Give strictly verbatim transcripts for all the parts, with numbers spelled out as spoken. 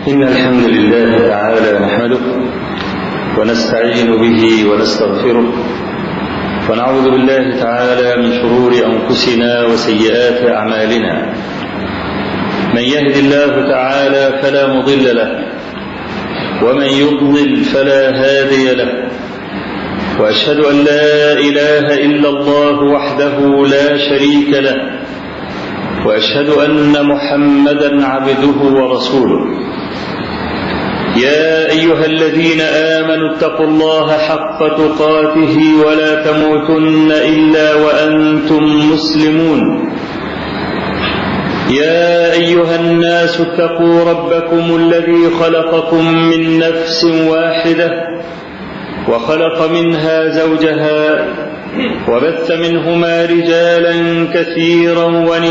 إن الحمد لله تعالى نحمده ونستعين به ونستغفره ونعوذ بالله تعالى من شرور أنفسنا وسيئات أعمالنا. من يهد الله تعالى فلا مضل له ومن يضلل فلا هادي له، وأشهد أن لا إله إلا الله وحده لا شريك له، وأشهد أن محمدا عبده ورسوله. يا أيها الذين آمنوا اتقوا الله حق تقاته ولا تموتن إلا وأنتم مسلمون. يا أيها الناس اتقوا ربكم الذي خلقكم من نفس واحدة وخلق منها زوجها وبث منهما رجالا كثيرا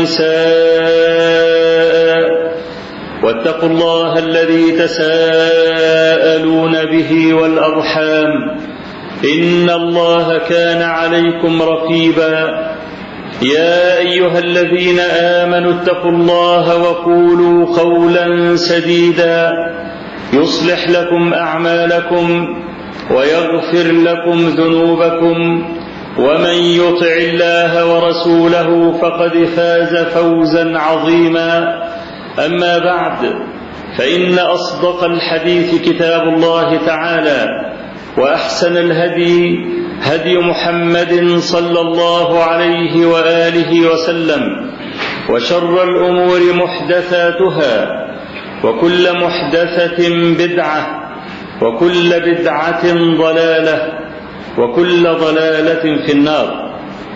ونساء، واتقوا الله الذي تساءلون به والأرحام إن الله كان عليكم رقيبا. يا أيها الذين آمنوا اتقوا الله وقولوا قولا سديدا يصلح لكم أعمالكم ويغفر لكم ذنوبكم، ومن يطع الله ورسوله فقد فاز فوزا عظيما. أما بعد، فإن أصدق الحديث كتاب الله تعالى، وأحسن الهدي هدي محمد صلى الله عليه وآله وسلم، وشر الأمور محدثاتها، وكل محدثة بدعة، وكل بدعة ضلالة، وكل ضلالة في النار.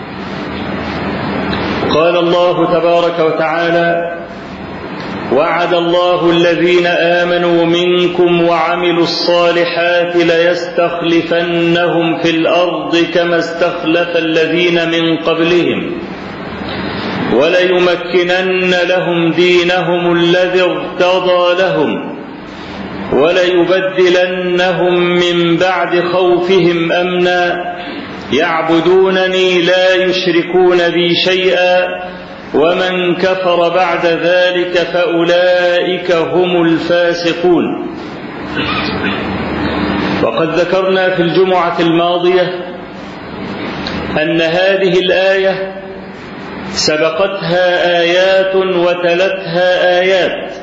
قال الله تبارك وتعالى: وعد الله الذين آمنوا منكم وعملوا الصالحات ليستخلفنهم في الأرض كما استخلف الذين من قبلهم وليمكنن لهم دينهم الذي ارتضى لهم وليبدلنهم من بعد خوفهم أمنا يعبدونني لا يشركون بي شيئا ومن كفر بعد ذلك فأولئك هم الفاسقون. وقد ذكرنا في الجمعة الماضية أن هذه الآية سبقتها آيات وتلتها آيات.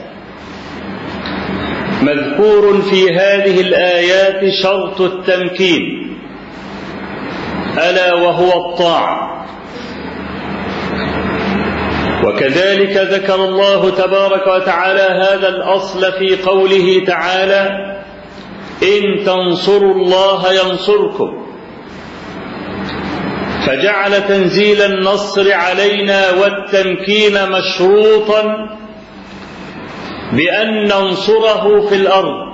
مذكور في هذه الآيات شرط التمكين ألا وهو الطاعة، وكذلك ذكر الله تبارك وتعالى هذا الأصل في قوله تعالى: إن تنصروا الله ينصركم، فجعل تنزيل النصر علينا والتمكين مشروطا بأن ننصره في الأرض،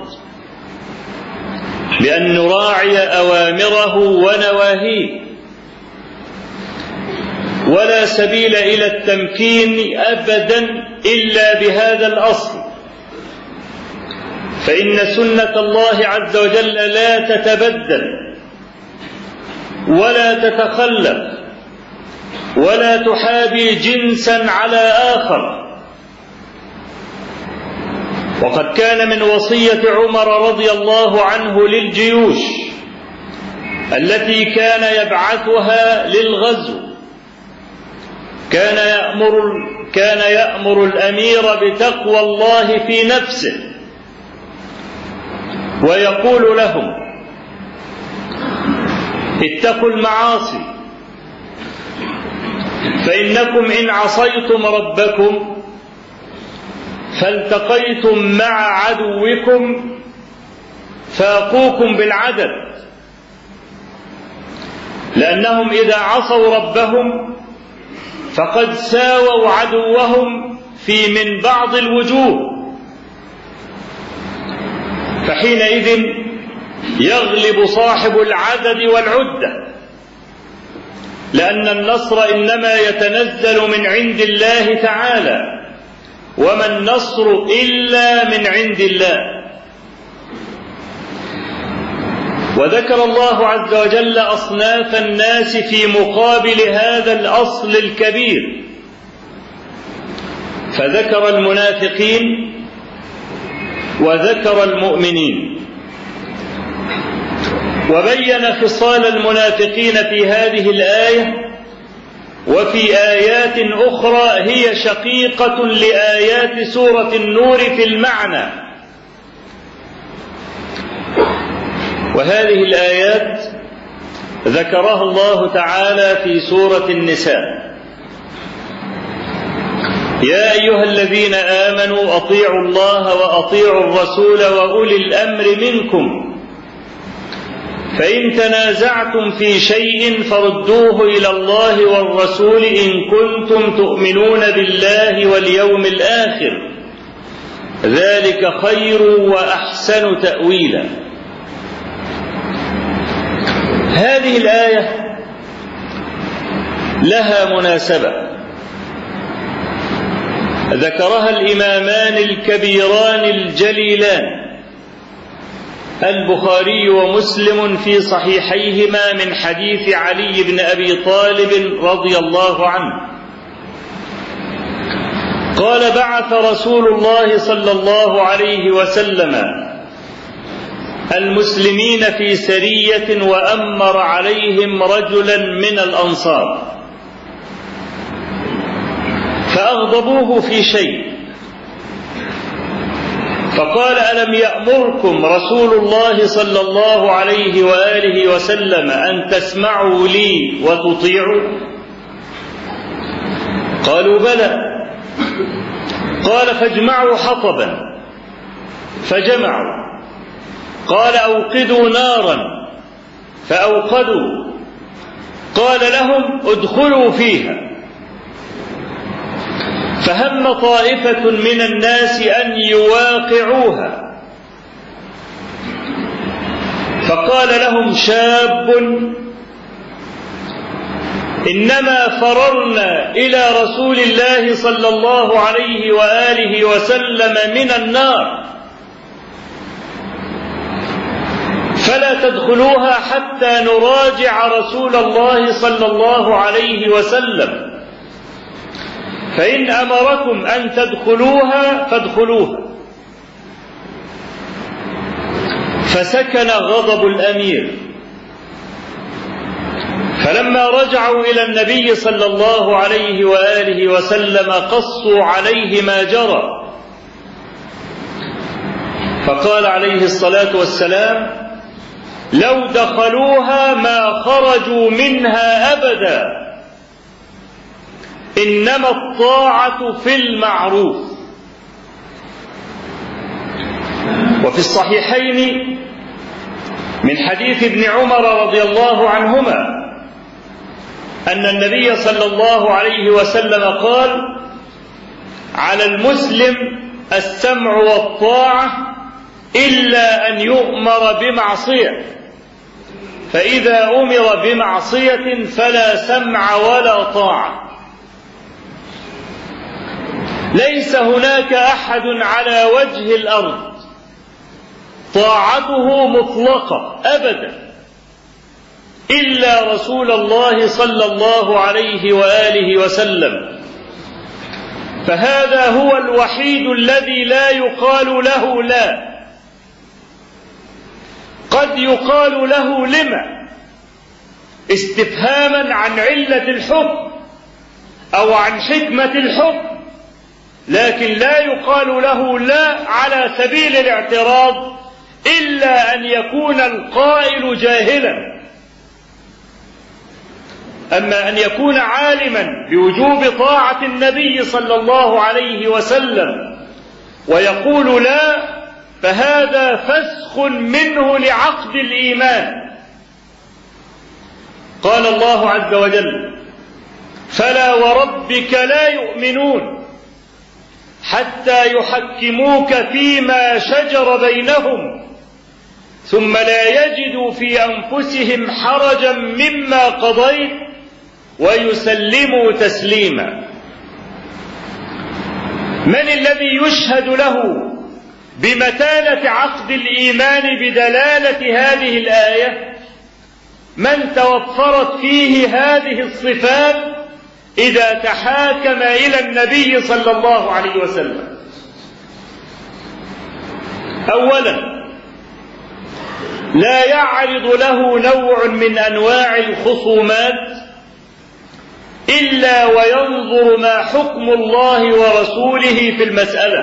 بأن نراعي أوامره ونواهيه. ولا سبيل إلى التمكين أبدا إلا بهذا الأصل، فإن سنة الله عز وجل لا تتبدل ولا تتخلف ولا تحابي جنسا على آخر. وقد كان من وصية عمر رضي الله عنه للجيوش التي كان يبعثها للغزو، كان يأمر, كان يأمر الأمير بتقوى الله في نفسه، ويقول لهم: اتقوا المعاصي، فإنكم إن عصيتم ربكم فالتقيتم مع عدوكم فاقوكم بالعدد، لأنهم إذا عصوا ربهم فقد ساووا عدوهم في من بعض الوجوه، فحينئذ يغلب صاحب العدد والعدة، لأن النصر إنما يتنزل من عند الله تعالى، وما النصر إلا من عند الله. وذكر الله عز وجل أصناف الناس في مقابل هذا الأصل الكبير، فذكر المنافقين وذكر المؤمنين، وبين خصال المنافقين في هذه الآية وفي آيات أخرى هي شقيقة لآيات سورة النور في المعنى. وهذه الآيات ذكرها الله تعالى في سورة النساء: يا أيها الذين آمنوا أطيعوا الله وأطيعوا الرسول وأولي الأمر منكم، فإن تنازعتم في شيء فردوه إلى الله والرسول إن كنتم تؤمنون بالله واليوم الآخر، ذلك خير وأحسن تأويلا. هذه الآية لها مناسبة ذكرها الإمامان الكبيران الجليلان البخاري ومسلم في صحيحيهما من حديث علي بن أبي طالب رضي الله عنه قال: بعث رسول الله صلى الله عليه وسلم المسلمين في سرية وأمر عليهم رجلا من الأنصار، فأغضبوه في شيء، فقال: ألم يأمركم رسول الله صلى الله عليه وآله وسلم أن تسمعوا لي وتطيعوا؟ قالوا: بلى. قال: فاجمعوا حطبا، فجمعوا. قال: أوقدوا نارا، فأوقدوا. قال لهم: ادخلوا فيها. فهم طائفة من الناس أن يواقعوها، فقال لهم شاب: إنما فررنا إلى رسول الله صلى الله عليه وآله وسلم من النار، فلا تدخلوها حتى نراجع رسول الله صلى الله عليه وسلم، فإن أمركم أن تدخلوها فادخلوها. فسكن غضب الأمير، فلما رجعوا إلى النبي صلى الله عليه وآله وسلم قصوا عليه ما جرى، فقال عليه الصلاة والسلام: لو دخلوها ما خرجوا منها أبدا، إنما الطاعة في المعروف. وفي الصحيحين من حديث ابن عمر رضي الله عنهما أن النبي صلى الله عليه وسلم قال: على المسلم السمع والطاعة إلا أن يؤمر بمعصية، فإذا أمر بمعصية فلا سمع ولا طاعة. ليس هناك أحد على وجه الأرض طاعته مطلقة أبدا إلا رسول الله صلى الله عليه وآله وسلم، فهذا هو الوحيد الذي لا يقال له لا. قد يقال له لما، استفهاما عن علة الحكم أو عن حكمة الحكم، لكن لا يقال له لا على سبيل الاعتراض إلا أن يكون القائل جاهلا. أما أن يكون عالما بوجوب طاعة النبي صلى الله عليه وسلم ويقول لا، فهذا فسخ منه لعقد الإيمان. قال الله عز وجل: فلا وربك لا يؤمنون حتى يحكموك فيما شجر بينهم ثم لا يجدوا في أنفسهم حرجا مما قضيت ويسلموا تسليما. من الذي يشهد له بمتانة عقد الإيمان بدلالة هذه الآية؟ من توفرت فيه هذه الصفات إذا تحاكم إلى النبي صلى الله عليه وسلم. أولا لا يعرض له نوع من أنواع الخصومات إلا وينظر ما حكم الله ورسوله في المسألة،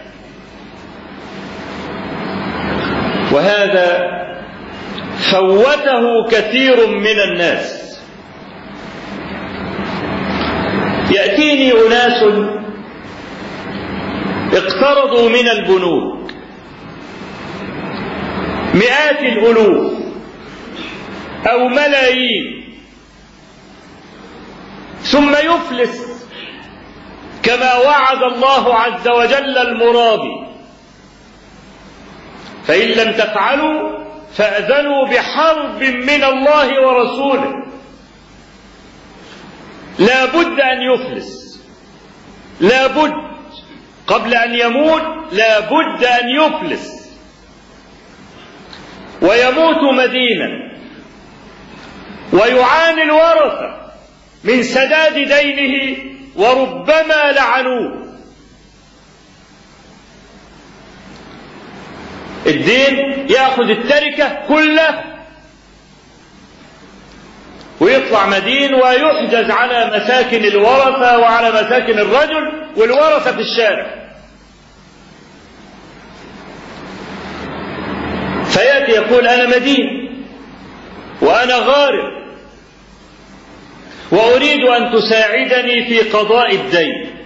وهذا فوته كثير من الناس. يأتيني أناس اقترضوا من البنوك مئات الألوف أو ملايين، ثم يفلس كما وعد الله عز وجل المرابي، فإن لم تفعلوا فأذنوا بحرب من الله ورسوله. لا بد أن يفلس، لا بد قبل أن يموت، لا بد أن يفلس ويموت مدينا، ويعاني الورثة من سداد دينه وربما لعنوه. الدين يأخذ التركة كلها ويطلع مدين ويحجز على مساكن الورثة وعلى مساكن الرجل والورثة في الشارع. فيأتي يقول أنا مدين وأنا غارم وأريد أن تساعدني في قضاء الدين،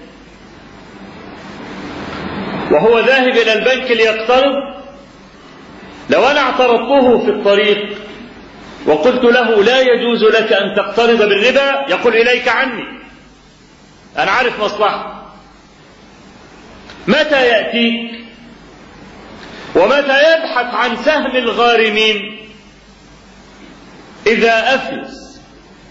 وهو ذاهب إلى البنك ليقترض. لو أنا اعترضته في الطريق وقلت له لا يجوز لك أن تقترض بالربا، يقول إليك عني، أنا عارف مصلحة. متى يأتيك ومتى يبحث عن سهم الغارمين؟ إذا أفلس.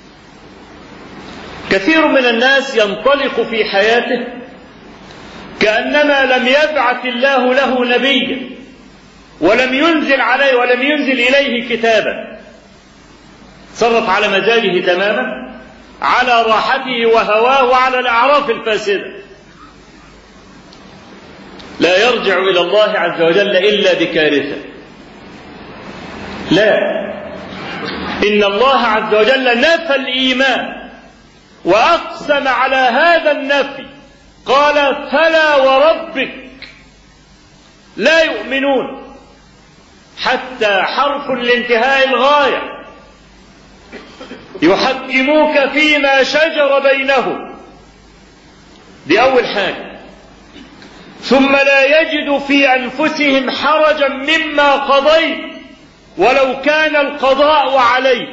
كثير من الناس ينطلق في حياته كأنما لم يبعث الله له نبيا ولم ينزل عليه ولم ينزل إليه كتابا، صرف على مزاجه تماما، على راحته وهواه وعلى الأعراف الفاسدة، لا يرجع إلى الله عز وجل إلا بكارثة. لا، إن الله عز وجل نفى الإيمان وأقسم على هذا النفي، قال فلا وربك لا يؤمنون حتى حرف لانتهاء الغاية يحكموك فيما شجر بينهم. دي أول حاجة. ثم لا يجد في أنفسهم حرجا مما قضيت ولو كان القضاء عليه.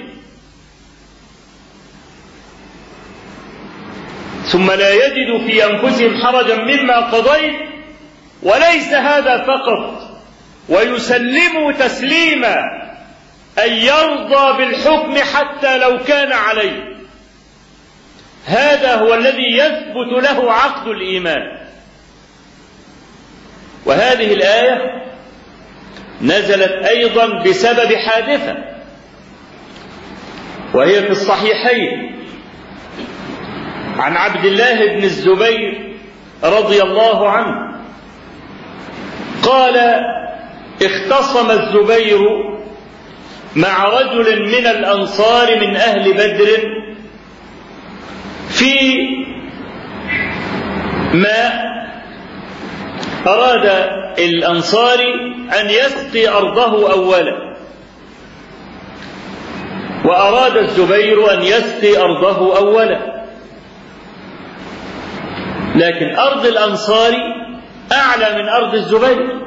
ثم لا يجد في أنفسهم حرجا مما قضيت، وليس هذا فقط، ويسلموا تسليما، أن يرضى بالحكم حتى لو كان عليه. هذا هو الذي يثبت له عقد الإيمان. وهذه الآية نزلت أيضا بسبب حادثة، وهي في الصحيحين عن عبد الله بن الزبير رضي الله عنه قال: اختصم الزبير مع رجل من الأنصار من أهل بدر في ماء. أراد الأنصاري أن يسقي أرضه أولا، وأراد الزبير أن يسقي أرضه أولا، لكن أرض الأنصاري أعلى من أرض الزبير،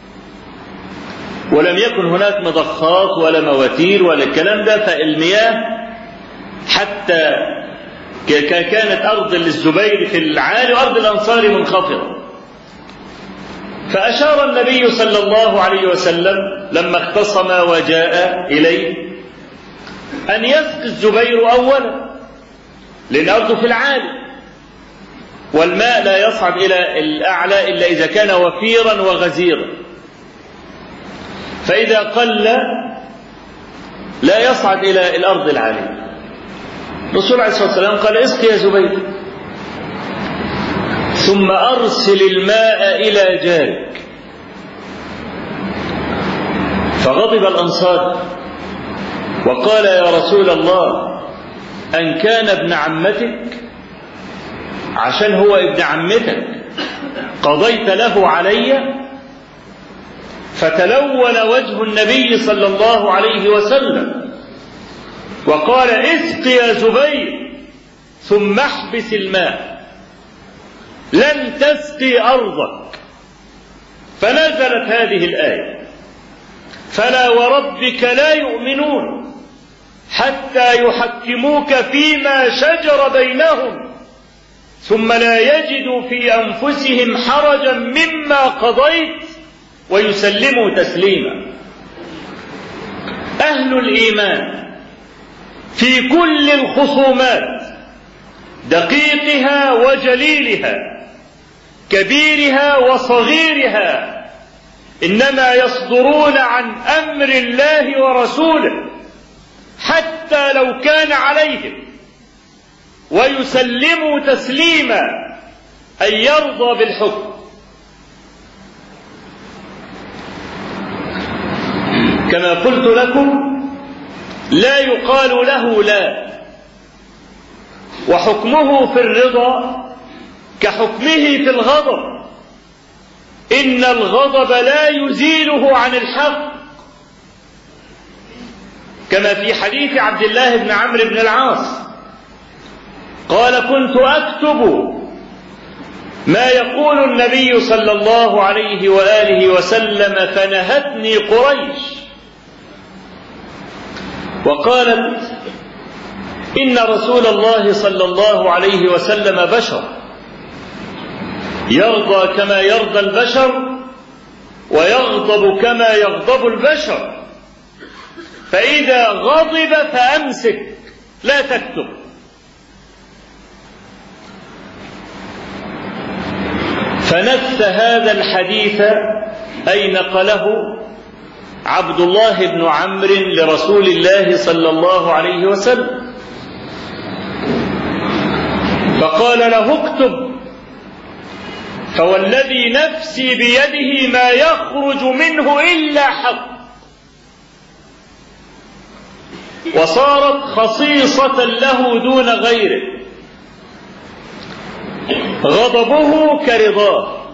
ولم يكن هناك مضخات ولا مواتير ولا الكلام ده، فالمياه حتى كانت أرض للزبير في العالي وأرض الأنصار منخفضة. فأشار النبي صلى الله عليه وسلم لما اختصم وجاء إليه أن يسقي الزبير أولا، لأن أرضه في العالي والماء لا يصعد إلى الأعلى إلا إذا كان وفيرا وغزيرا، فإذا قل لا يصعد إلى الأرض العالية. الرسول عليه الصلاة والسلام قال: اسقي يا زبير، ثم أرسل الماء إلى جارك. فغضب الأنصار وقال يا رسول الله أن كان ابن عمتك عشان هو ابن عمتك قضيت له علي؟ فتلون وجه النبي صلى الله عليه وسلم وقال اسق يا زبير ثم احبس الماء لن تسقي أرضك. فنزلت هذه الآية فلا وربك لا يؤمنون حتى يحكموك فيما شجر بينهم ثم لا يجدوا في أنفسهم حرجا مما قضيت ويسلموا تسليما. أهل الإيمان في كل الخصومات دقيقها وجليلها كبيرها وصغيرها إنما يصدرون عن أمر الله ورسوله حتى لو كان عليهم ويسلموا تسليما أن يرضى بالحكم. كما قلت لكم لا يقال له لا، وحكمه في الرضا كحكمه في الغضب، إن الغضب لا يزيله عن الحق، كما في حديث عبد الله بن عمرو بن العاص قال كنت أكتب ما يقول النبي صلى الله عليه وآله وسلم فنهتني قريش وقالت إن رسول الله صلى الله عليه وسلم بشر يرضى كما يرضى البشر ويغضب كما يغضب البشر، فإذا غضب فأمسك لا تكتب. فنث هذا الحديث أي نقله عبد الله بن عمرو لرسول الله صلى الله عليه وسلم فقال له اكتب، فوالذي نفسي بيده ما يخرج منه إلا حق. وصارت خصيصة له دون غيره، غضبه كرضاه،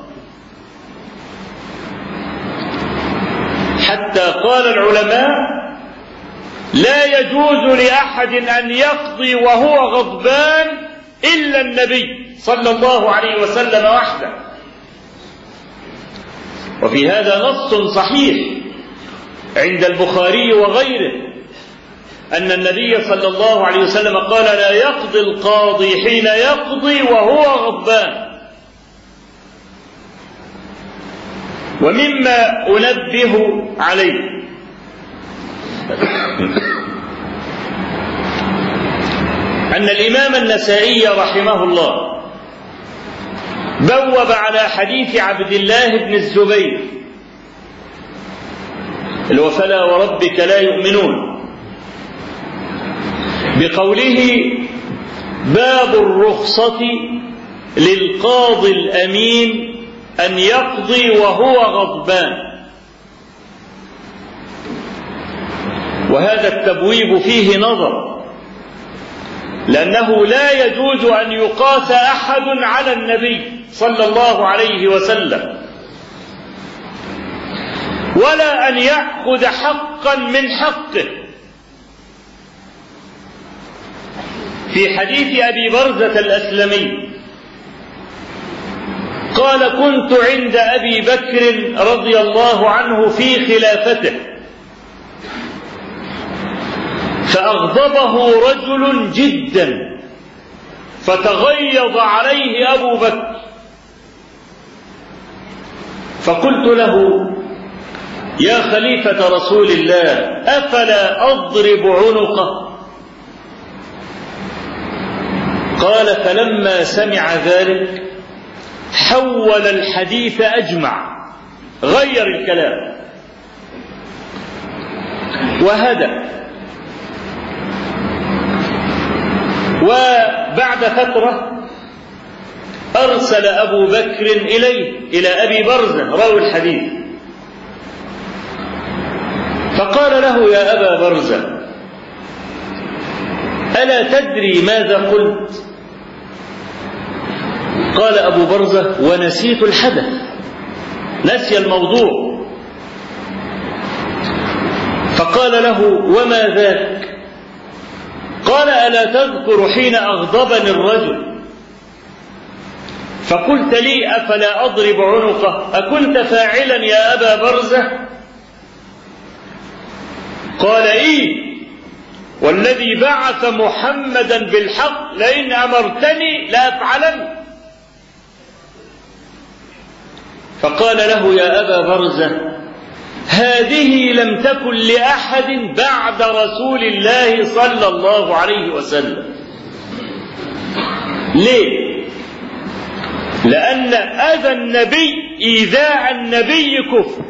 حتى قال العلماء لا يجوز لأحد أن يقضي وهو غضبان إلا النبي صلى الله عليه وسلم وحده. وفي هذا نص صحيح عند البخاري وغيره أن النبي صلى الله عليه وسلم قال لا يقضي القاضي حين يقضي وهو غضبان. ومما أنبه عليه أن الإمام النسائي رحمه الله بوب على حديث عبد الله بن الزبير فلا وربك لا يؤمنون بقوله باب الرخصة للقاضي الأمين أن يقضي وهو غضبان. وهذا التبويب فيه نظر، لأنه لا يجوز أن يقاس أحد على النبي صلى الله عليه وسلم ولا أن يأخذ حقا من حقه. في حديث أبي برزة الأسلمي قال كنت عند أبي بكر رضي الله عنه في خلافته فأغضبه رجل جدا فتغيظ عليه أبو بكر، فقلت له يا خليفة رسول الله أفلا أضرب عنقه؟ قال فلما سمع ذلك حول الحديث أجمع، غير الكلام وهدى. وبعد فترة أرسل أبو بكر إليه إلى أبي برزة راوي الحديث فقال له: يا أبا برزة، ألا تدري ماذا قلت؟ قال أبو برزة: ونسيت الحدث، نسي الموضوع. فقال له: وما ذاك؟ قال: ألا تذكر حين أغضبني الرجل فقلت لي: أفلا أضرب عنقه؟ أكنت فاعلا يا أبا برزة؟ قال: إيه، والذي بعث محمدا بالحق لئن أمرتني لأفعلن. فقال له: يا أبا برزة، هذه لم تكن لأحد بعد رسول الله صلى الله عليه وسلم. ليه؟ لأن أذى النبي إيذاء النبي كفر،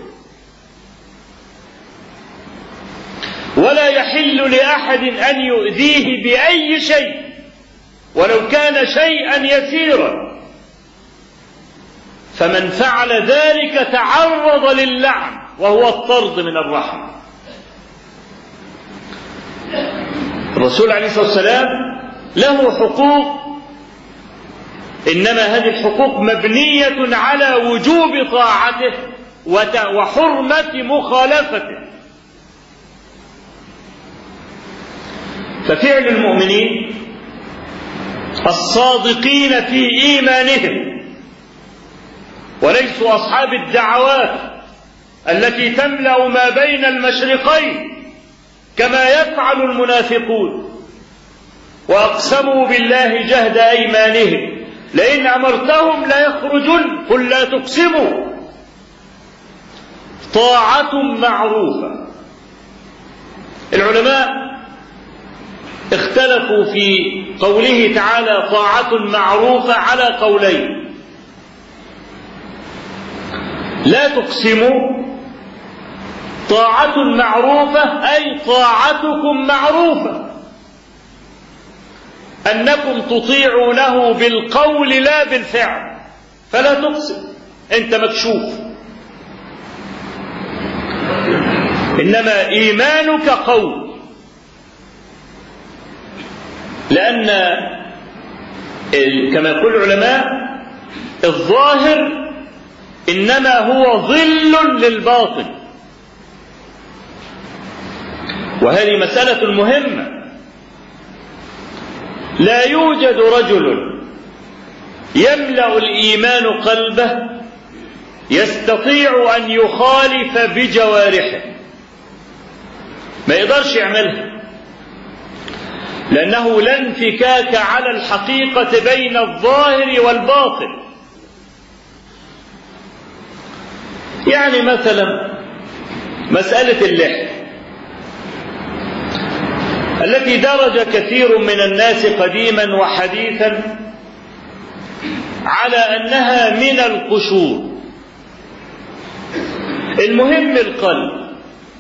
ولا يحل لأحد أن يؤذيه بأي شيء ولو كان شيئا يسيرا، فمن فعل ذلك تعرض للعن وهو الطرد من الرحمة. الرسول عليه الصلاة والسلام له حقوق، إنما هذه الحقوق مبنية على وجوب طاعته وحرمة مخالفته. ففعل المؤمنين الصادقين في إيمانهم وليسوا أصحاب الدعوات التي تملأ ما بين المشرقين كما يفعل المنافقون، وأقسموا بالله جهد أيمانهم لئن أمرتهم ليخرجن قل لا تقسموا، طاعة معروفة. العلماء اختلفوا في قوله تعالى طاعة معروفة على قولين: لا تقسموا طاعة معروفة أي طاعتكم معروفة، أنكم تطيعونه بالقول لا بالفعل، فلا تقسم، أنت مكشوف. إنما إيمانك قول، لأن كما يقول العلماء الظاهر إنما هو ظل للباطن، وهذه مسألة مهمة. لا يوجد رجل يملأ الإيمان قلبه يستطيع أن يخالف بجوارحه، ما يقدرش يعملها، لأنه لا انفكاك على الحقيقة بين الظاهر والباطن. يعني مثلا مسألة اللحية التي درج كثير من الناس قديما وحديثا على أنها من القشور. المهم القلب،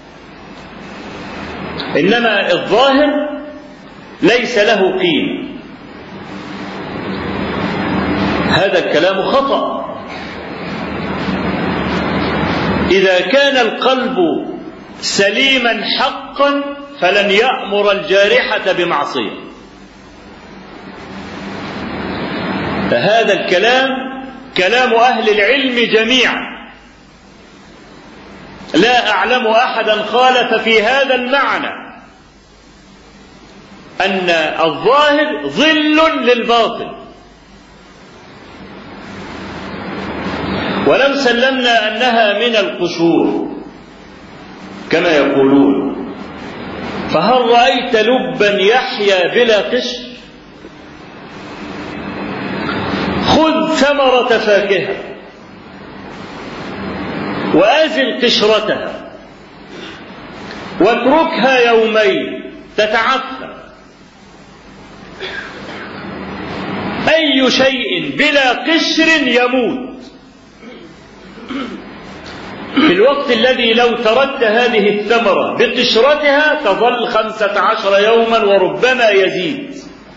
إنما الظاهر ليس له قيمة. هذا الكلام خطأ. إذا كان القلب سليما حقا فلن يأمر الجارحة بمعصية. فهذا الكلام كلام أهل العلم جميعا، لا أعلم أحدا خالف في هذا المعنى، أن الظاهر ظل للباطن. ولو سلمنا أنها من القشور كما يقولون، فهل رأيت لبا يحيا بلا قشر؟ خذ ثمرة فاكهة وأزل قشرتها واتركها يومين تتعفن. أي شيء بلا قشر يموت، في الوقت الذي لو تركت هذه الثمرة بقشرتها تظل خمسة عشر يوما وربما يزيد.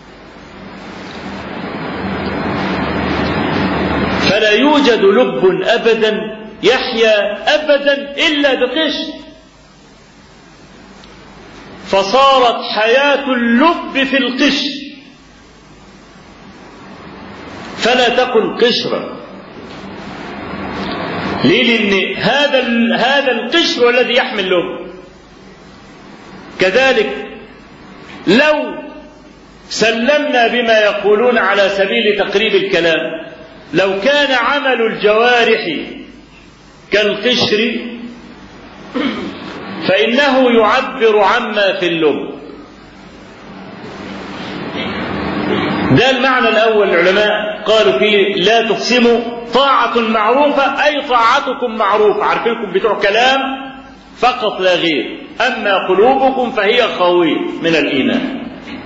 فلا يوجد لب أبدا يحيا أبدا إلا بقشر. فصارت حياة اللب في القشر، فلا تكن قشرا. ليه؟ لأن هذا هذا القشر الذي يحمل اللب. كذلك لو سلمنا بما يقولون على سبيل تقريب الكلام، لو كان عمل الجوارح كالقشر فإنه يعبر عما في اللب. ده المعنى الأول. العلماء قالوا فيه لا تقسموا، طاعة معروفة أي طاعتكم معروفة، عارفينكم بتوع كلام فقط لا غير، أما قلوبكم فهي خاوية من الإيمان.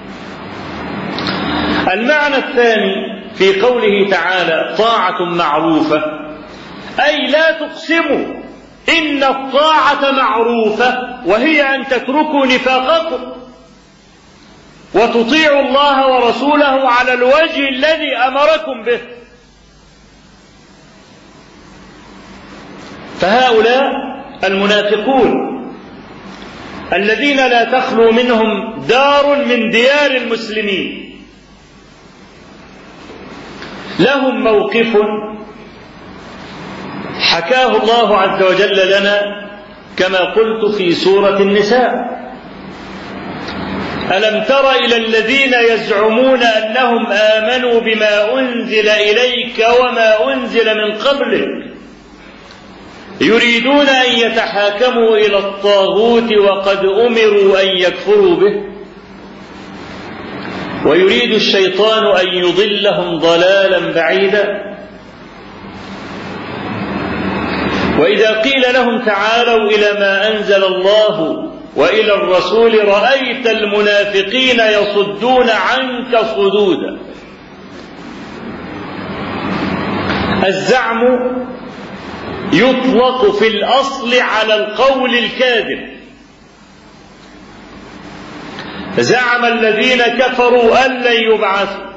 المعنى الثاني في قوله تعالى طاعة معروفة أي لا تقسموا إن الطاعة معروفة، وهي أن تتركوا نفاقكم وتطيعوا الله ورسوله على الوجه الذي أمركم به. فهؤلاء المنافقون الذين لا تخلو منهم دار من ديار المسلمين لهم موقف حكاه الله عز وجل لنا كما قلت في سورة النساء: ألم تر إلى الذين يزعمون أنهم آمنوا بما أنزل إليك وما أنزل من قبلك يريدون أن يتحاكموا إلى الطاغوت وقد أمروا أن يكفروا به ويريد الشيطان أن يضلهم ضلالا بعيدا. وإذا قيل لهم تعالوا إلى ما أنزل الله وإلى الرسول رأيت المنافقين يصدون عنك صدودا. الزعم يطلق في الأصل على القول الكاذب. زعم الذين كفروا أن لن يبعثوا،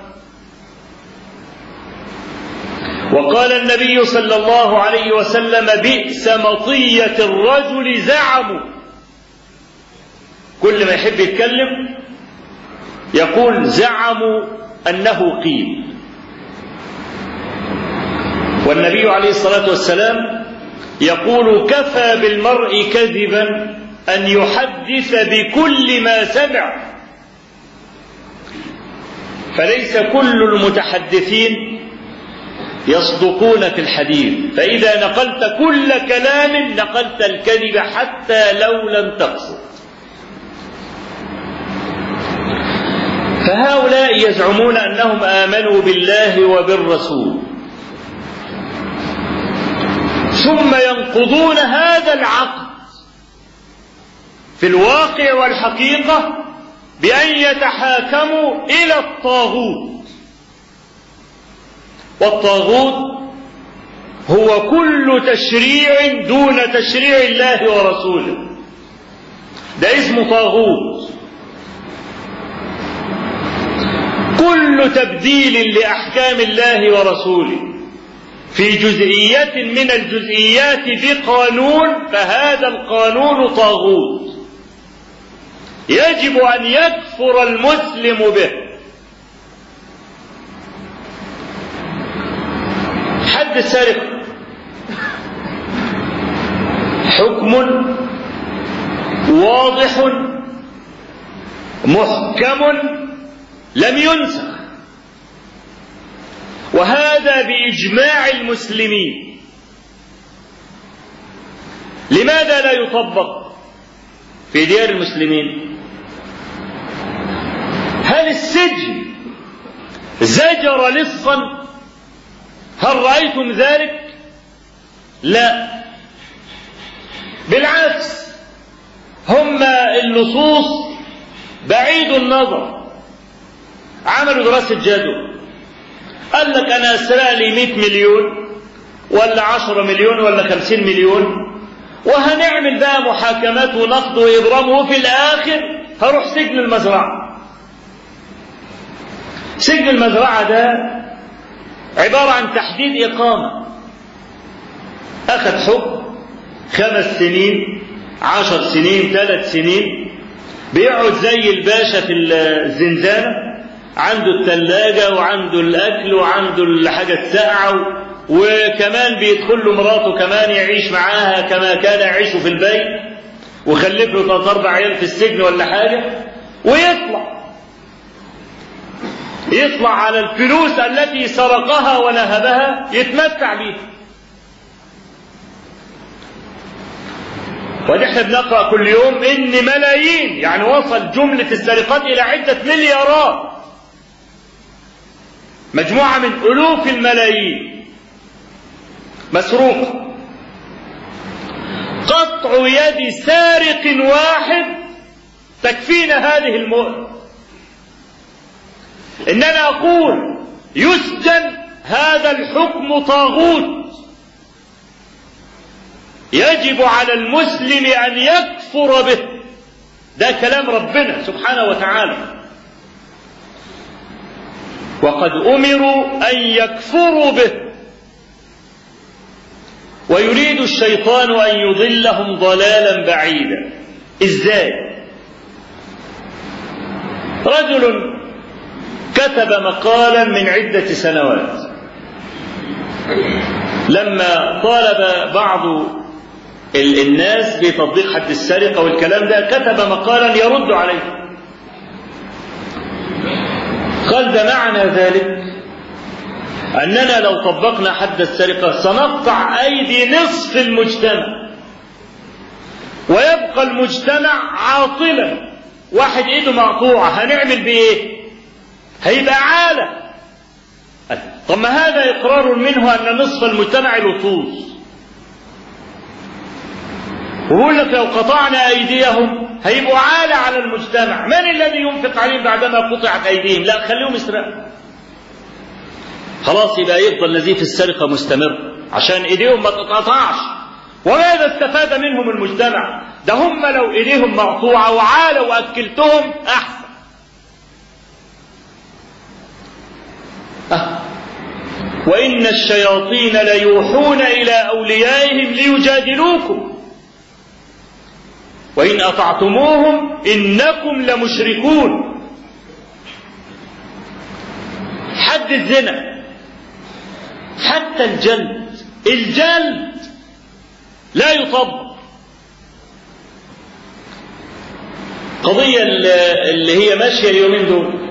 وقال النبي صلى الله عليه وسلم بئس مطية الرجل زعموا. كل ما يحب يتكلم يقول زعموا أنه قيل. والنبي عليه الصلاة والسلام يقول كفى بالمرء كذبا أن يحدث بكل ما سمع. فليس كل المتحدثين يصدقون في الحديث، فإذا نقلت كل كلام نقلت الكذب حتى لو لم تقصد. فهؤلاء يزعمون أنهم آمنوا بالله وبالرسول ثم ينقضون هذا العقد في الواقع والحقيقة بأن يتحاكموا إلى الطاغوت. والطاغوت هو كل تشريع دون تشريع الله ورسوله، ده اسمه طاغوت. كل تبديل لأحكام الله ورسوله في جزئية من الجزئيات بقانون فهذا القانون طاغوت، يجب أن يكفر المسلم به. حد السرقة حكم واضح محكم لم ينسخ، وهذا بإجماع المسلمين. لماذا لا يطبق في ديار المسلمين؟ هل السجن زجر لصا؟ هل رأيتم ذلك؟ لا، بالعكس، هم اللصوص بعيد النظر عملوا دراسة جدوى، قال لك أنا أسرق لي مئة مليون ولا عشرة مليون ولا خمسين مليون، وهنعمل بقى محاكمات ونقد وإبرام، وفي الآخر هروح سجن المزرعة. سجن المزرعة ده عبارة عن تحديد إقامة، أخذ حكم خمس سنين عشر سنين ثلاث سنين، بيقعد زي الباشا في الزنزانة، عنده الثلاجة وعنده الأكل وعنده الحاجة الساقعة، وكمان بيدخل له مراته كمان يعيش معاها كما كان يعيش في البيت، وخلف له ثلاث أربع عيال في السجن ولا حاجة، ويطلع يطلع على الفلوس التي سرقها ونهبها يتمتع بيها. ونحن بنقرأ كل يوم إن ملايين، يعني وصل جملة السرقات إلى عدة مليارات، مجموعة من ألوف الملايين مسروقة. قطع يد سارق واحد تكفينا هذه المؤنة. إننا أقول يسجن هذا الحكم طاغوت، يجب على المسلم أن يكفر به. ده كلام ربنا سبحانه وتعالى، وقد أمروا أن يكفروا به. ويريد الشيطان أن يضلهم ضلالا بعيدا. إزاي؟ رجل كتب مقالا من عدة سنوات، لما طالب بعض الناس بتطبيق حد السرقة والكلام ده، كتب مقالا يرد عليه. قال ده معنى ذلك أننا لو طبقنا حد السرقة سنقطع أيدي نصف المجتمع، ويبقى المجتمع عاطلا، واحد ايده مقطوعة هنعمل بإيه؟ هيبقى عالة. طب ما هذا إقرار منه أن نصف المجتمع لصوص، ويقول لك لو قطعنا أيديهم هيبقوا عالة على المجتمع. من الذي ينفق عليهم بعدما قطعت أيديهم؟ لا، خليهم يسرقوا خلاص، يبقى يفضل نزيف السرقة مستمر عشان إيديهم ما تتقطعش. وماذا استفاد منهم المجتمع؟ ده هم لو إيديهم مقطوعة وعالة وأكلتهم أحسن. أه. وإن الشياطين ليوحون إلى أوليائهم ليجادلوكم وإن أطعتموهم إنكم لمشركون. حد الزنا، حتى الجلد، الجلد لا يطبق. قضية اللي هي ماشية اليومين دول،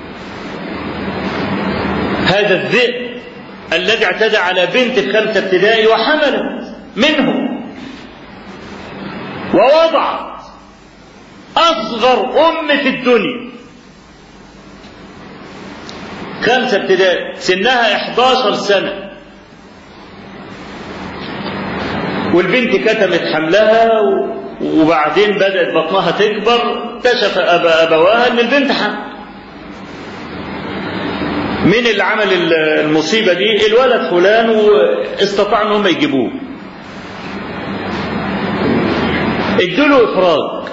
هذا الذئب الذي اعتدى على بنت في خمسة ابتدائي وحملت منه ووضعت أصغر أم في الدنيا، خمسة ابتدائي، سنها إحداشر سنة، والبنت كتمت حملها وبعدين بدأت بطنها تكبر، اكتشف أبا أبواها أن البنت حمل. من اللي عمل المصيبة دي؟ الولد فلان، واستطاع أنهم يجيبوه، ادوا إفراج.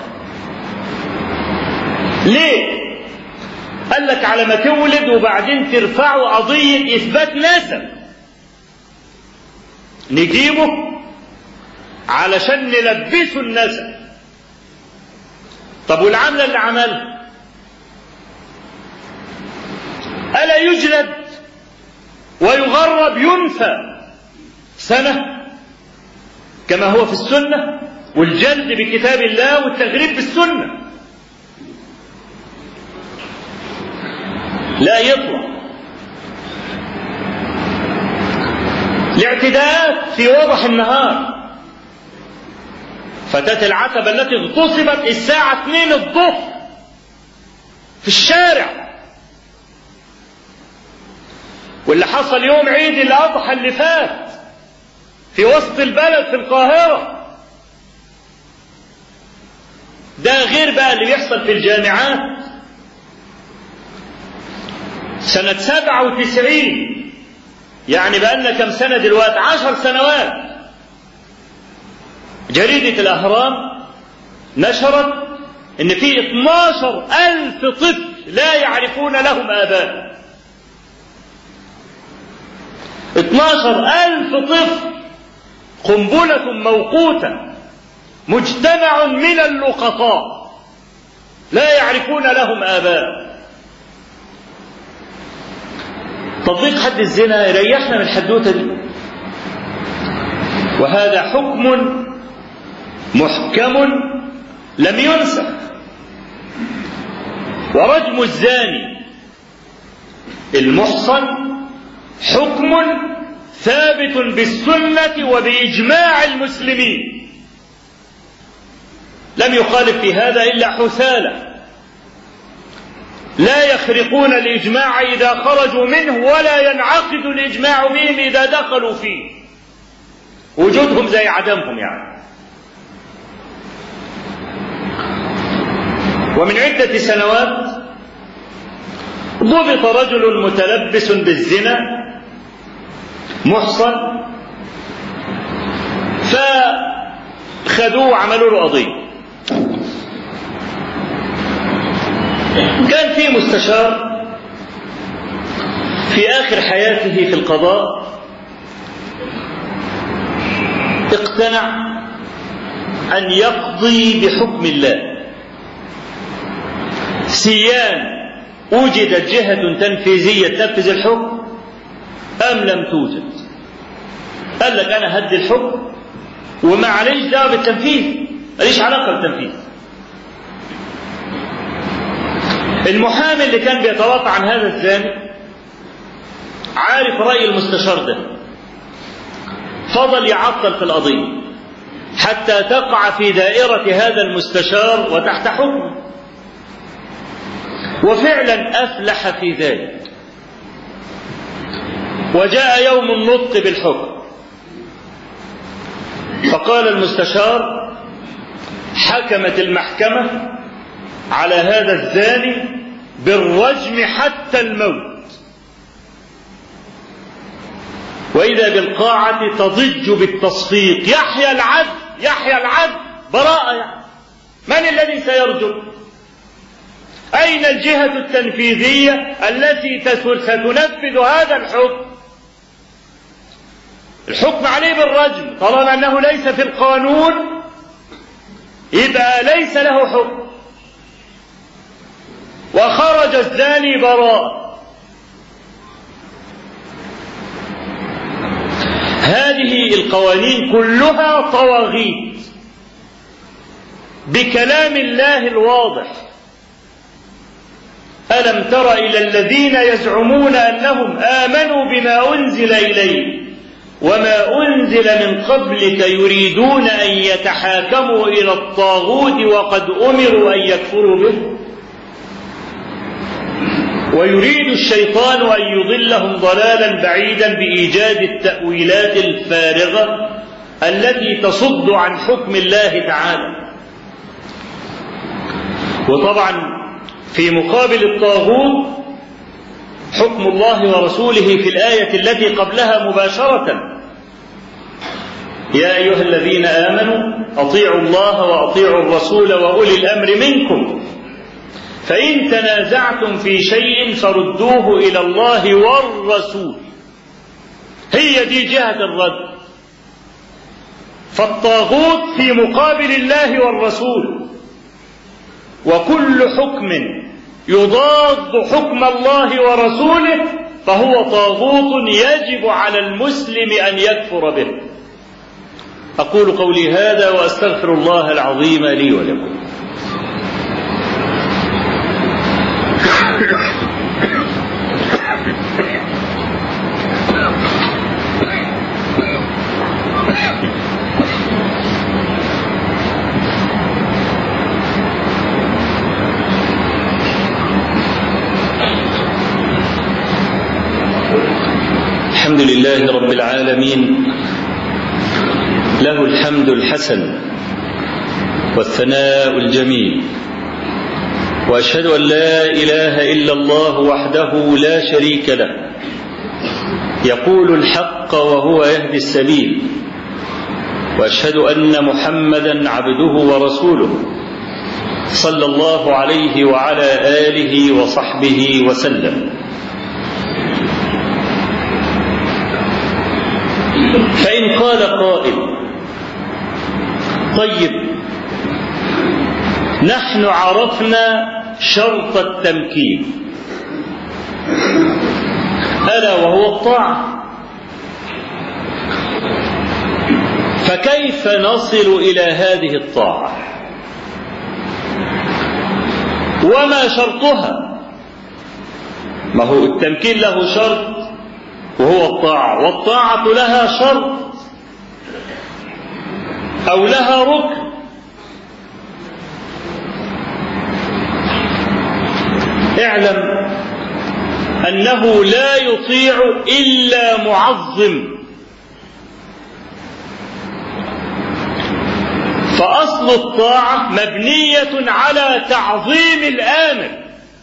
ليه؟ قال لك على ما تولد وبعدين ترفعوا قضية إثبات نسب، نجيبه علشان نلبسه النسب. طب والعملة اللي عملها ألا يجلد ويغرب ينفى سنة كما هو في السنة؟ والجلد بكتاب الله والتغريب بالسنة. لا يطلع. الاعتداءات في وضح النهار، فتاة العتبة التي اغتصبت الساعة اثنين الظهر في الشارع، واللي حصل يوم عيد الأضحى اللي فات في وسط البلد في القاهرة. ده غير بقى اللي بيحصل في الجامعات. سنة سبعة وتسعين، يعني بقالنا كم سنة دلوقتي؟ عشر سنوات، جريدة الأهرام نشرت إن في اثناشر ألف طفل لا يعرفون لهم آباء. اثناشر ألف طفل، قنبلة موقوتة، مجتمع من اللقطاء. لا يعرفون لهم آباء. تطبيق حد الزنا يريحنا من الحدوتة دي، وهذا حكم محكم لم ينسخ. ورجم الزاني المحصن حكم ثابت بالسنة وبإجماع المسلمين، لم يخالف في هذا إلا حثالة لا يخرقون الإجماع إذا خرجوا منه، ولا ينعقد الإجماع بهم إذا دخلوا فيه، وجودهم زي عدمهم يعني. ومن عدة سنوات ضبط رجل متلبس بالزنا محصن، فخذوه وعملوا له قضية. كان في مستشار في آخر حياته في القضاء اقتنع أن يقضي بحكم الله، سيان وجدت جهة تنفيذية تنفذ الحكم أم لم توجد. قال لك أنا هدي الحكم وما عليش دعوة بالتنفيذ، ماليش علاقة بالتنفيذ. المحامي اللي كان بيتوافى عن هذا الزاني عارف رأي المستشار ده، فضل يعطل في القضية حتى تقع في دائرة هذا المستشار وتحت حكمه، وفعلا أفلح في ذلك. وجاء يوم النطق بالحكم، فقال المستشار: حكمت المحكمة على هذا الزاني بالرجم حتى الموت. وإذا بالقاعة تضج بالتصفيق: يحيى العدل يحيى العدل، براءة يعني. من الذي سيرجم؟ أين الجهة التنفيذية التي ستنفذ هذا الحكم؟ الحكم عليه بالرجم طالما أنه ليس في القانون، يبقى ليس له حكم، وخرج الزاني براء. هذه القوانين كلها طواغيت بكلام الله الواضح. ألم تر إلى الذين يزعمون أنهم آمنوا بما أنزل إليك وما أنزل من قبلك يريدون أن يتحاكموا إلى الطاغوت وقد أمروا أن يكفروا به، ويريد الشيطان أن يضلهم ضلالا بعيدا بإيجاد التأويلات الفارغة التي تصد عن حكم الله تعالى. وطبعا في مقابل الطاغوت حكم الله ورسوله في الآية التي قبلها مباشرة: يا أيها الذين آمنوا أطيعوا الله وأطيعوا الرسول وأولي الأمر منكم فإن تنازعتم في شيء فردوه إلى الله والرسول. هي دي جهة الرد. فالطاغوت في مقابل الله والرسول، وكل حكم يضاد حكم الله ورسوله فهو طاغوت يجب على المسلم أن يكفر به. أقول قولي هذا وأستغفر الله العظيم لي ولكم. الحمد لله رب العالمين، له الحمد الحسن والثناء الجميل، وأشهد أن لا إله إلا الله وحده لا شريك له، يقول الحق وهو يهدي السبيل، وأشهد أن محمدا عبده ورسوله صلى الله عليه وعلى آله وصحبه وسلم. فإن قال قائل: طيب نحن عرفنا شرط التمكين ألا وهو الطاعة، فكيف نصل إلى هذه الطاعة؟ وما شرطها؟ ما هو التمكين له شرط وهو الطاعة، والطاعة لها شرط أو لها ركن. اعلم أنه لا يطيع إلا معظم، فأصل الطاعة مبنية على تعظيم الآمر،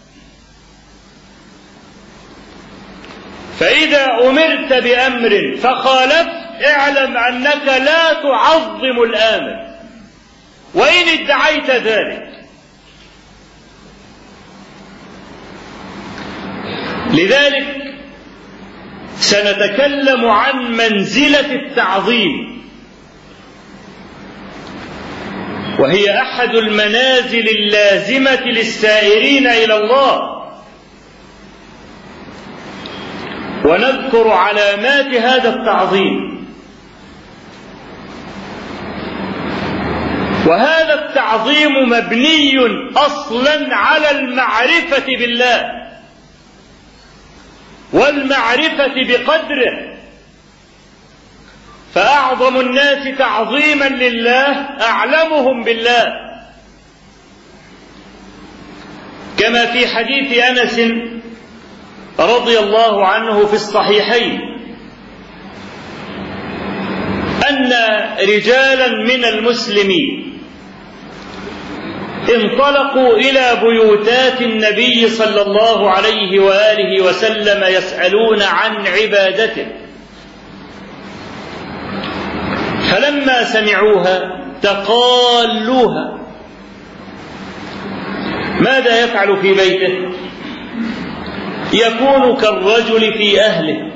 فإذا أمرت بأمر فخالفت اعلم أنك لا تعظم الآمر وإن ادعيت ذلك. لذلك سنتكلم عن منزلة التعظيم، وهي أحد المنازل اللازمة للسائرين إلى الله، ونذكر علامات هذا التعظيم. وهذا التعظيم مبني أصلا على المعرفة بالله والمعرفة بقدره، فأعظم الناس تعظيما لله أعلمهم بالله، كما في حديث أنس رضي الله عنه في الصحيحين أن رجالا من المسلمين انطلقوا إلى بيوتات النبي صلى الله عليه وآله وسلم يسألون عن عبادته، فلما سمعوها تقالوها. ماذا يفعل في بيته؟ يكون كالرجل في أهله،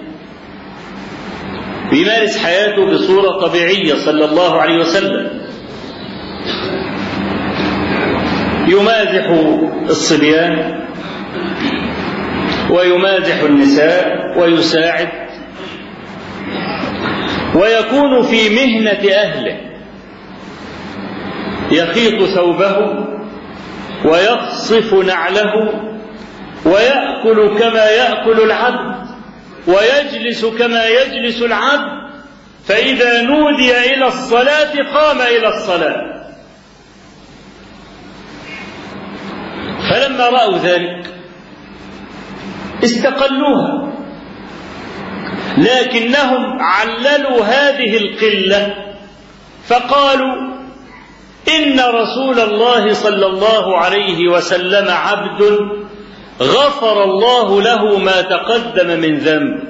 يمارس حياته بصورة طبيعية صلى الله عليه وسلم، يمازح الصبيان ويمازح النساء ويساعد، ويكون في مهنة أهله، يخيط ثوبه ويقصف نعله ويأكل كما يأكل العبد ويجلس كما يجلس العبد، فإذا نودي إلى الصلاة قام إلى الصلاة. فلما رأوا ذلك استقلوها، لكنهم عللوا هذه القلة فقالوا إن رسول الله صلى الله عليه وسلم عبد غفر الله له ما تقدم من ذنب،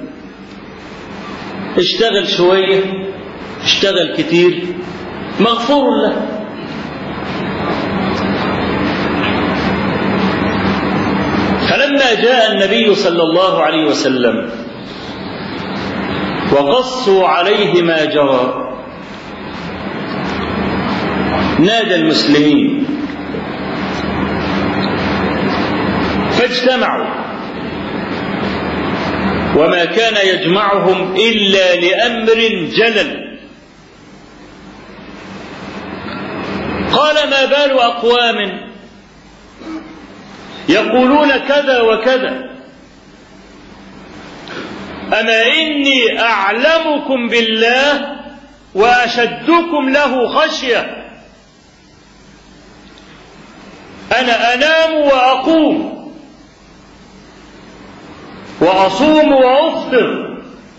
اشتغل شوية اشتغل كتير مغفور له. فلما جاء النبي صلى الله عليه وسلم وقصوا عليه ما جرى نادى المسلمين فاجتمعوا، وما كان يجمعهم إلا لأمر جلل. قال ما بال أقوام يقولون كذا وكذا، أما إني أعلمكم بالله وأشدكم له خشية، أنا أنام وأقوم وأصوم وأفطر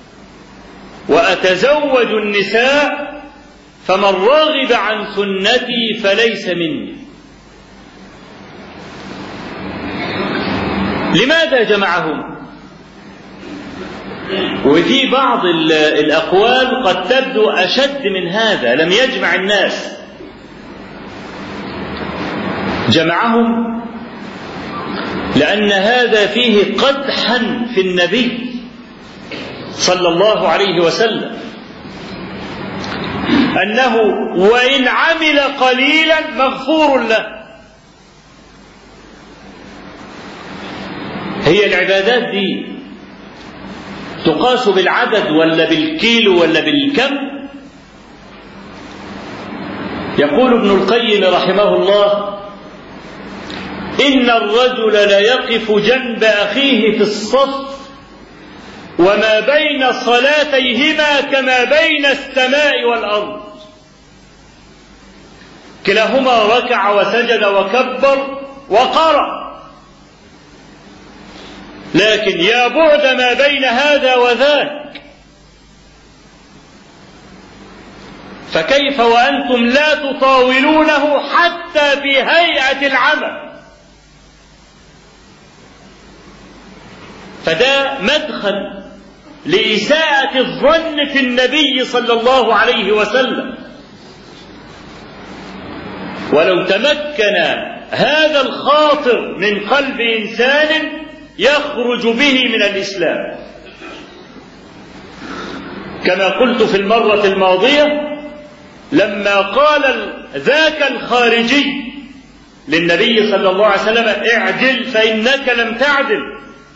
وأتزوج النساء، فمن رغب عن سنتي فليس مني. لماذا جمعهم؟ وفي بعض الأقوال قد تبدو أشد من هذا، لم يجمع الناس، جمعهم لأن هذا فيه قدحا في النبي صلى الله عليه وسلم، أنه وإن عمل قليلا مغفور له هي العبادات دي تقاس بالعدد ولا بالكيلو ولا بالكم؟ يقول ابن القيم رحمه الله: إن الرجل ليقف جنب أخيه في الصف وما بين صلاتيهما كما بين السماء والأرض، كلاهما ركع وسجد وكبر وقرأ، لكن يا بعد ما بين هذا وذاك، فكيف وأنتم لا تطاولونه حتى في هيئة العمل؟ فده مدخل لإساءة الظن في النبي صلى الله عليه وسلم. ولو تمكن هذا الخاطر من قلب إنسان يخرج به من الإسلام، كما قلت في المرة الماضية لما قال ذاك الخارجي للنبي صلى الله عليه وسلم: اعدل فإنك لم تعدل،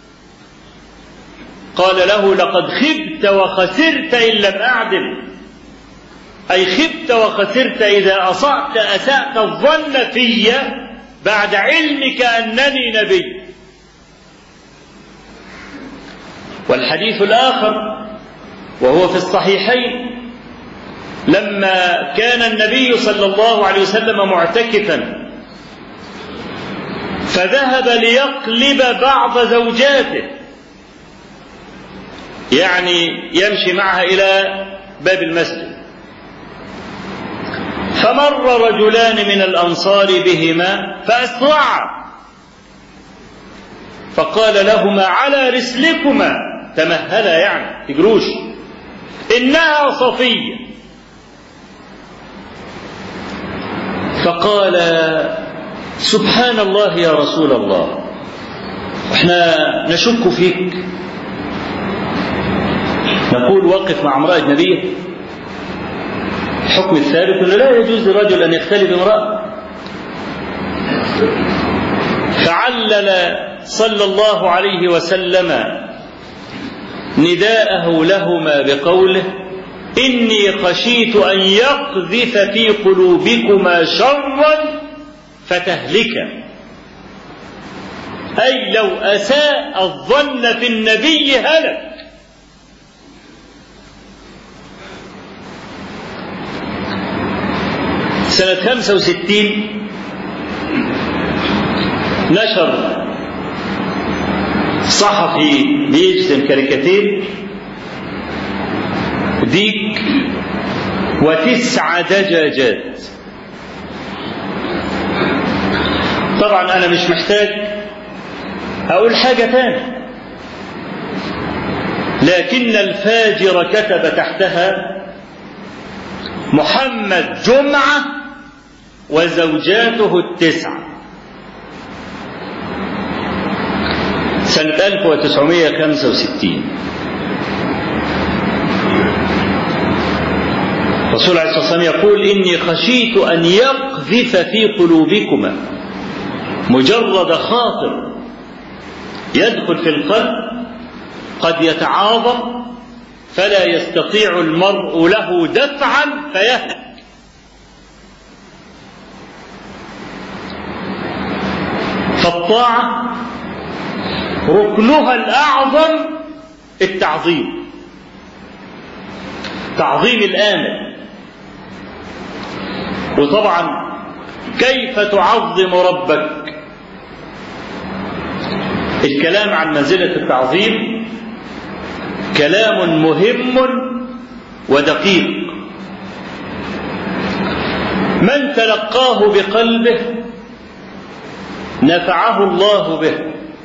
قال له: لقد خبت وخسرت إن لم أعدل، أي خبت وخسرت إذا أسأت أسأت الظن في بعد علمك أنني نبي. والحديث الآخر وهو في الصحيحين لما كان النبي صلى الله عليه وسلم معتكفا فذهب ليقلب بعض زوجاته، يعني يمشي معها إلى باب المسجد، فمر رجلان من الأنصار بهما فأسرعا، فقال لهما: على رسلكما، تمهلا يعني تجروش، إنها صفية. فقال: سبحان الله يا رسول الله، احنا نشك فيك، نقول وقف مع امرأة نبيه، الحكم الثابت أنه لا يجوز لرجل أن يختلي بامرأة. فعلل صلى الله عليه وسلم نداءه لهما بقوله: إني خشيت أن يقذف في قلوبكما شرا فتهلكا، أي لو أساء الظن في النبي هلك. سنة خمسة وستين نشر صحفي بيجتم كاريكاتير ديك وتسع دجاجات. طبعا أنا مش محتاج أقول حاجة تانية، لكن الفاجر كتب تحتها: محمد جمعة وزوجاته التسعة. سنة ألف وتسعمائة وخمسة وستين الرسول عليه الصلاة والسلام يقول: إني خشيت أن يقذف في قلوبكما، مجرد خاطر يدخل في القلب قد يتعاظم فلا يستطيع المرء له دفعا فيهلك. فالطاعة ركنها الأعظم التعظيم، تعظيم الآمر. وطبعا كيف تعظم ربك؟ الكلام عن منزلة التعظيم كلام مهم ودقيق. من تلقاه بقلبه نفعه الله به،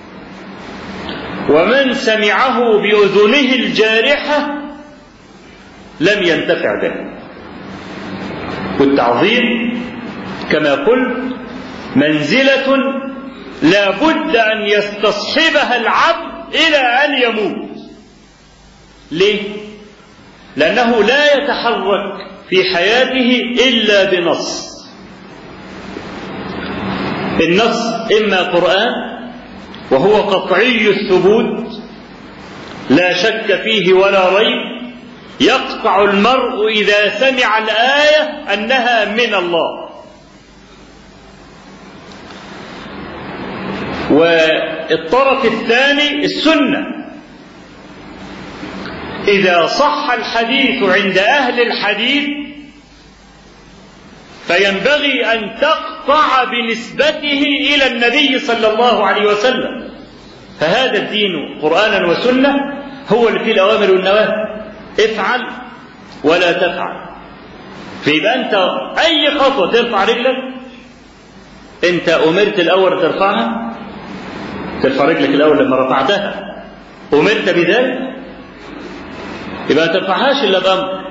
ومن سمعه بأذنه الجارحة لم ينتفع به. والتعظيم كما قلت منزلة لا بد أن يستصحبها العبد إلى أن يموت. ليه؟ لأنه لا يتحرك في حياته إلا بنص. النص إما قرآن وهو قطعي الثبوت لا شك فيه ولا ريب، يقطع المرء إذا سمع الآية أنها من الله. والطرف الثاني السنة، إذا صح الحديث عند أهل الحديث فينبغي أن تقطع بنسبته إلى النبي صلى الله عليه وسلم. فهذا الدين قرآنا وسنة هو اللي فيه الأوامر والنواهي، افعل ولا تفعل. فيبقى أنت أي خطوة ترفع رجلك، أنت أمرت الأول ترفعها، ترفع رجلك الأول لما رفعتها أمرت بذلك، يبقى ما ترفعهاش إلا بأمر.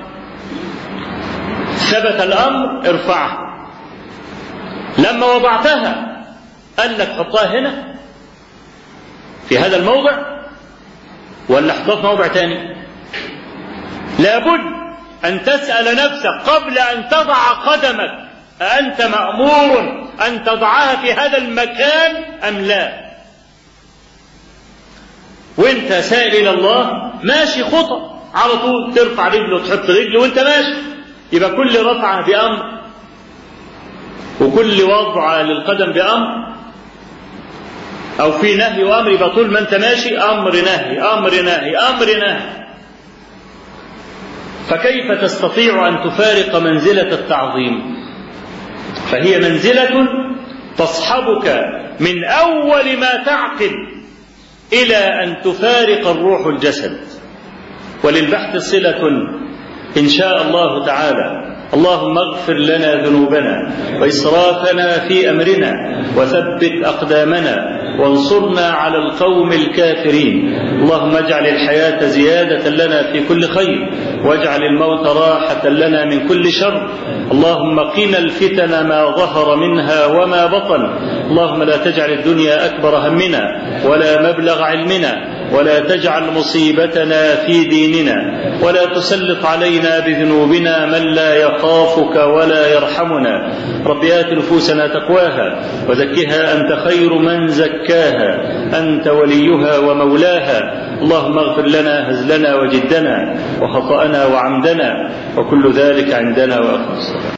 ثبت الأمر ارفعها. لما وضعتها قال لك حطها هنا في هذا الموضع ولا حطها في موضع تاني؟ لابد أن تسأل نفسك قبل أن تضع قدمك أأنت مأمور أن تضعها في هذا المكان أم لا؟ وانت سائل إلى الله ماشي خطأ على طول ترفع رجل وتحط رجل وانت ماشي، يبقى كل رفعة بأمر وكل وضع للقدم بأمر، أو في نهي وأمر، يبقى طول ما انت ماشي أمر نهي أمر نهي أمر نهي. فكيف تستطيع أن تفارق منزلة التعظيم؟ فهي منزلة تصحبك من أول ما تعقل إلى أن تفارق الروح الجسد. وللبحث صلة إن شاء الله تعالى. اللهم اغفر لنا ذنوبنا وإسرافنا في أمرنا وثبت أقدامنا وانصرنا على القوم الكافرين. اللهم اجعل الحياة زيادة لنا في كل خير واجعل الموت راحة لنا من كل شر. اللهم قنا الفتن ما ظهر منها وما بطن. اللهم لا تجعل الدنيا أكبر همنا ولا مبلغ علمنا ولا تجعل مصيبتنا في ديننا ولا تسلط علينا بذنوبنا من لا يخافك ولا يرحمنا. رب آت نفوسنا تقواها وزكها أنت خير من زكاها أنت وليها ومولاها. اللهم اغفر لنا هزلنا وجدنا وخطأنا وعمدنا وكل ذلك عندنا وأخلص.